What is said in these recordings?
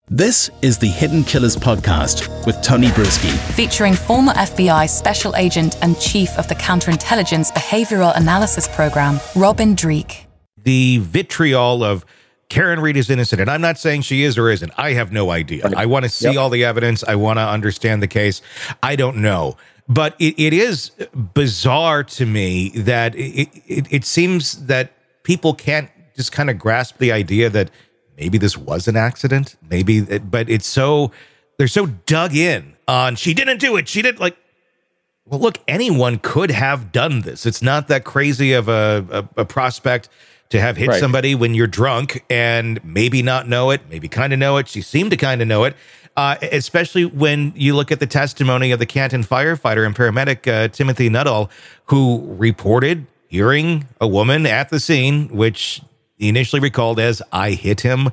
This is the Hidden Killers podcast with Tony Brueski. Featuring former FBI Special Agent and Chief of the Counterintelligence Behavioral Analysis Program, Robin Dreeke. The vitriol of Karen Read is innocent, and I'm not saying she is or isn't. I have no idea. I want to see all the evidence. I want to understand the case. I don't know. But it is bizarre to me that it seems that people can't just kind of grasp the idea that maybe this was an accident. But they're so dug in on, she didn't do it. She didn't, like, well, look, anyone could have done this. It's not that crazy of a prospect to have hit somebody when you're drunk and maybe not know it, maybe kind of know it. She seemed to kind of know it, especially when you look at the testimony of the Canton firefighter and paramedic Timothy Nuttall, who reported hearing a woman at the scene, which he initially recalled as, I hit him.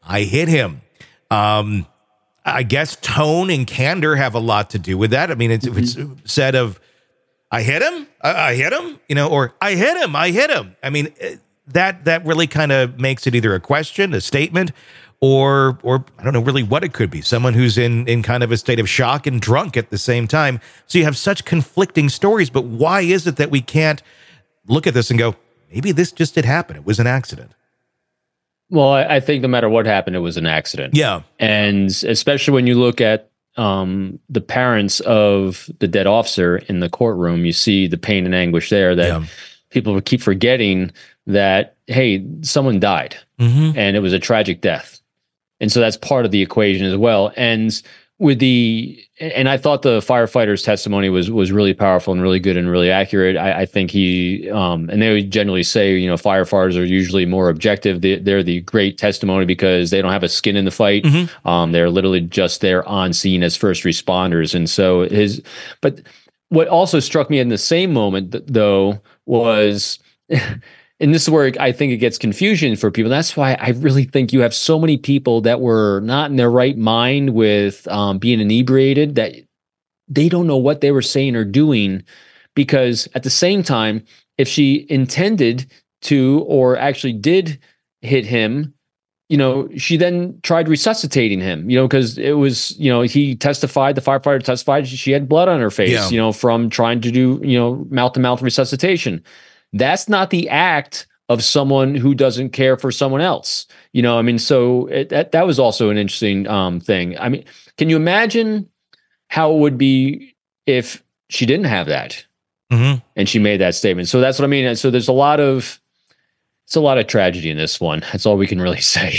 I guess tone and candor have a lot to do with that. I mean, if it's said of, I hit him, or I hit him. I mean, that really kind of makes it either a question, a statement, or I don't know really what it could be. Someone who's in kind of a state of shock and drunk at the same time. So you have such conflicting stories, but why is it that we can't look at this and go, maybe this just did happen? It was an accident. Well, I think no matter what happened, it was an accident. Yeah. And especially when you look at the parents of the dead officer in the courtroom, you see the pain and anguish there that people keep forgetting that, hey, someone died and it was a tragic death. And so that's part of the equation as well. And I thought the firefighter's testimony was really powerful and really good and really accurate. I think he, and they would generally say, firefighters are usually more objective. They're the great testimony because they don't have a skin in the fight. They're literally just there on scene as first responders. And so but what also struck me in the same moment though was, and this is where I think it gets confusion for people. That's why I really think you have so many people that were not in their right mind with being inebriated, that they don't know what they were saying or doing, because at the same time, if she intended to or actually did hit him, she then tried resuscitating him, because it was, he testified, the firefighter testified, she had blood on her face, from trying to do, mouth-to-mouth resuscitation. That's not the act of someone who doesn't care for someone else. So that was also an interesting thing. I mean, can you imagine how it would be if she didn't have that and she made that statement? So that's what I mean. So there's a lot of tragedy in this one. That's all we can really say.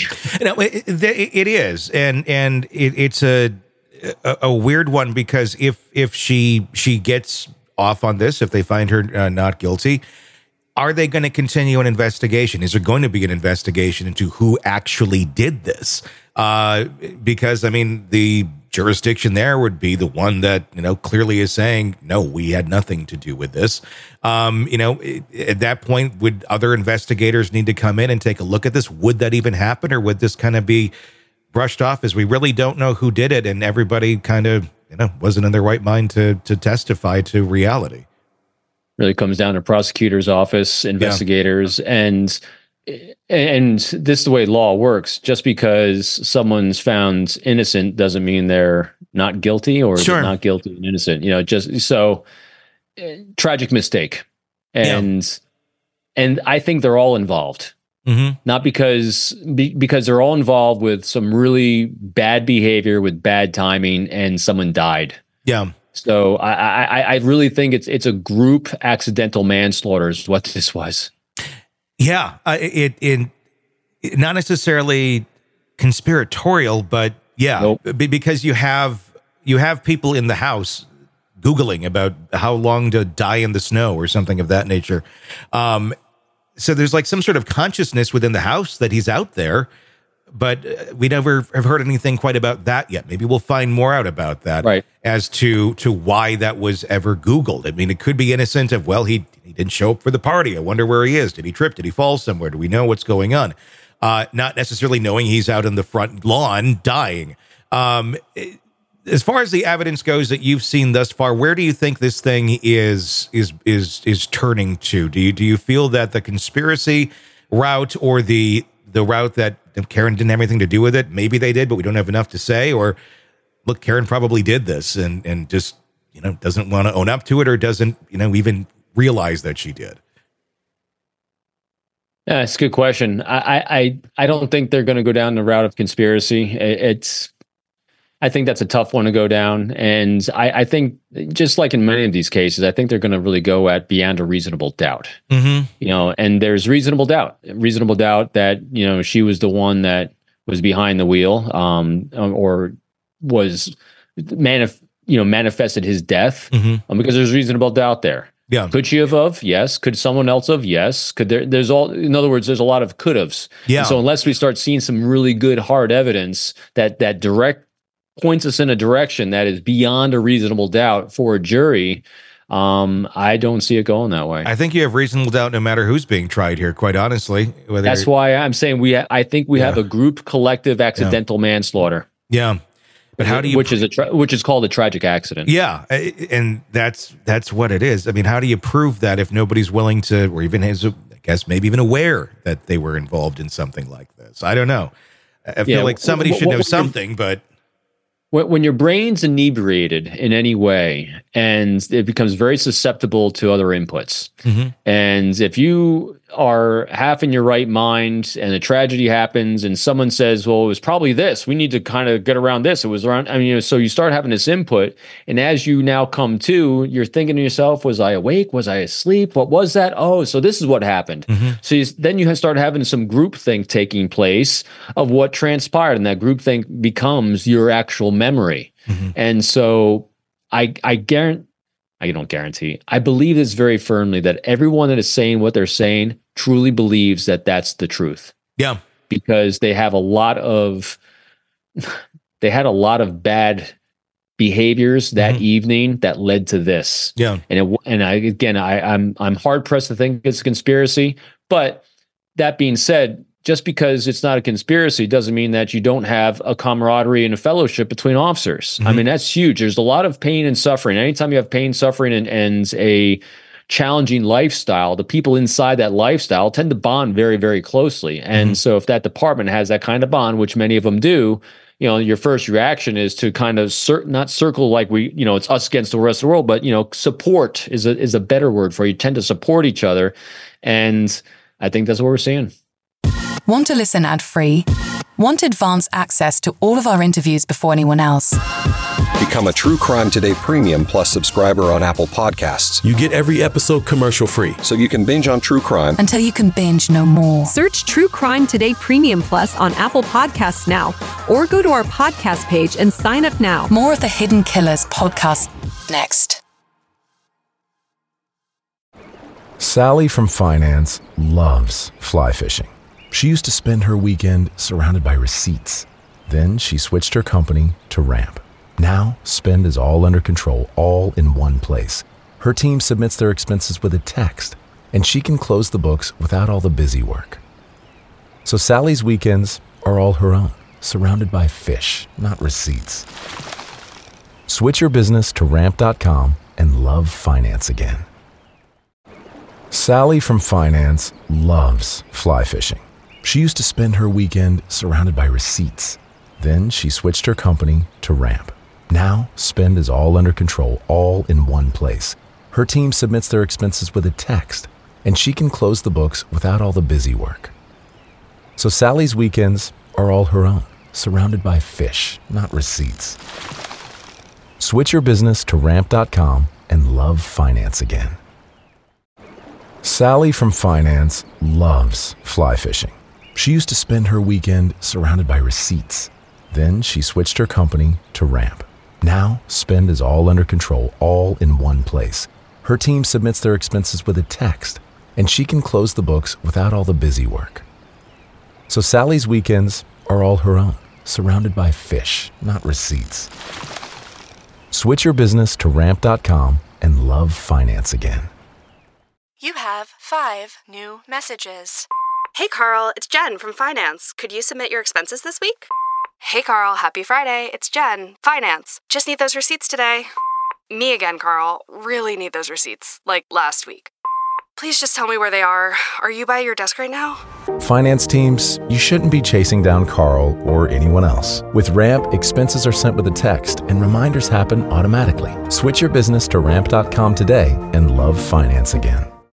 It is. And it's a weird one, because if she gets off on this, if they find her not guilty, are they going to continue an investigation? Is there going to be an investigation into who actually did this? Because, I mean, the jurisdiction there would be the one that, clearly is saying, no, we had nothing to do with this. At that point, would other investigators need to come in and take a look at this? Would that even happen? Or would this kind of be brushed off as we really don't know who did it, and everybody kind of, wasn't in their right mind to testify to reality? Really comes down to prosecutor's office, investigators, and this is the way law works. Just because someone's found innocent doesn't mean they're not guilty, or not guilty and innocent. Just so tragic mistake, and I think they're all involved. Not because they're all involved with some really bad behavior with bad timing, and someone died. Yeah. So I really think it's a group accidental manslaughter is what this was. Yeah, it not necessarily conspiratorial, but because you have people in the house Googling about how long to die in the snow or something of that nature. So there's like some sort of consciousness within the house that he's out there. But we never have heard anything quite about that yet. Maybe we'll find more out about that as to why that was ever Googled. I mean, it could be innocent of, well, he didn't show up for the party. I wonder where he is. Did he trip? Did he fall somewhere? Do we know what's going on? Not necessarily knowing he's out on the front lawn dying. As far as the evidence goes that you've seen thus far, where do you think this thing is turning to? Do you feel that the conspiracy route, or the route that Karen didn't have anything to do with it. Maybe they did, but we don't have enough to say. Or look, Karen probably did this and just, doesn't want to own up to it, or doesn't, even realize that she did. Yeah, it's a good question. I don't think they're going to go down the route of conspiracy. I think that's a tough one to go down. And I think, just like in many of these cases, I think they're going to really go at beyond a reasonable doubt. Mm-hmm. And there's reasonable doubt that, she was the one that was behind the wheel, or was manifested his death, because there's reasonable doubt there. Yeah. Could she have? Yes. Could someone else have? Yes. Could there's in other words, there's a lot of could haves. Yeah. And so unless we start seeing some really good hard evidence that direct points us in a direction that is beyond a reasonable doubt for a jury, I don't see it going that way. I think you have reasonable doubt no matter who's being tried here, quite honestly. That's why I'm saying I think we have a group collective accidental manslaughter. Yeah. But how do you, which is called a tragic accident? Yeah, and that's what it is. I mean, how do you prove that if nobody's willing to, or even has, I guess, maybe even aware that they were involved in something like this? I don't know. I feel like somebody should know something, but when your brain's inebriated in any way, and it becomes very susceptible to other inputs, and if you are half in your right mind and a tragedy happens and someone says, well, it was probably this, we need to kind of get around this, it was around, so you start having this input, and as you now come to, you're thinking to yourself, was I awake? Was I asleep? What was that? Oh, so this is what happened. So then you start having some groupthink taking place of what transpired, and that groupthink becomes your actual memory. And so I don't guarantee. I believe this very firmly that everyone that is saying what they're saying truly believes that that's the truth. Yeah. Because they had a lot of bad behaviors that evening that led to this. Yeah. I'm hard pressed to think it's a conspiracy, but that being said, just because it's not a conspiracy doesn't mean that you don't have a camaraderie and a fellowship between officers. I mean, that's huge. There's a lot of pain and suffering. Anytime you have pain, suffering, and a challenging lifestyle, the people inside that lifestyle tend to bond very, very closely. And so if that department has that kind of bond, which many of them do, your first reaction is to kind of not circle like it's us against the rest of the world, but, support is a better word for it. You tend to support each other. And I think that's what we're seeing. Want to listen ad-free? Want advanced access to all of our interviews before anyone else? Become a True Crime Today Premium Plus subscriber on Apple Podcasts. You get every episode commercial-free. So you can binge on true crime until you can binge no more. Search True Crime Today Premium Plus on Apple Podcasts now, or go to our podcast page and sign up now. More of the Hidden Killers podcast next. Sally from finance loves fly fishing. She used to spend her weekend surrounded by receipts. Then she switched her company to Ramp. Now, spend is all under control, all in one place. Her team submits their expenses with a text, and she can close the books without all the busy work. So Sally's weekends are all her own, surrounded by fish, not receipts. Switch your business to Ramp.com and love finance again. Sally from finance loves fly fishing. She used to spend her weekend surrounded by receipts. Then she switched her company to Ramp. Now, spend is all under control, all in one place. Her team submits their expenses with a text, and she can close the books without all the busy work. So Sally's weekends are all her own, surrounded by fish, not receipts. Switch your business to Ramp.com and love finance again. Sally from finance loves fly fishing. She used to spend her weekend surrounded by receipts. Then she switched her company to Ramp. Now, spend is all under control, all in one place. Her team submits their expenses with a text, and she can close the books without all the busy work. So Sally's weekends are all her own, surrounded by fish, not receipts. Switch your business to Ramp.com and love finance again. You have 5 new messages. Hey Carl, it's Jen from Finance. Could you submit your expenses this week? Hey Carl, happy Friday. It's Jen, Finance. Just need those receipts today. Me again, Carl. Really need those receipts, like last week. Please just tell me where they are. Are you by your desk right now? Finance teams, you shouldn't be chasing down Carl or anyone else. With Ramp, expenses are sent with a text and reminders happen automatically. Switch your business to ramp.com today and love finance again.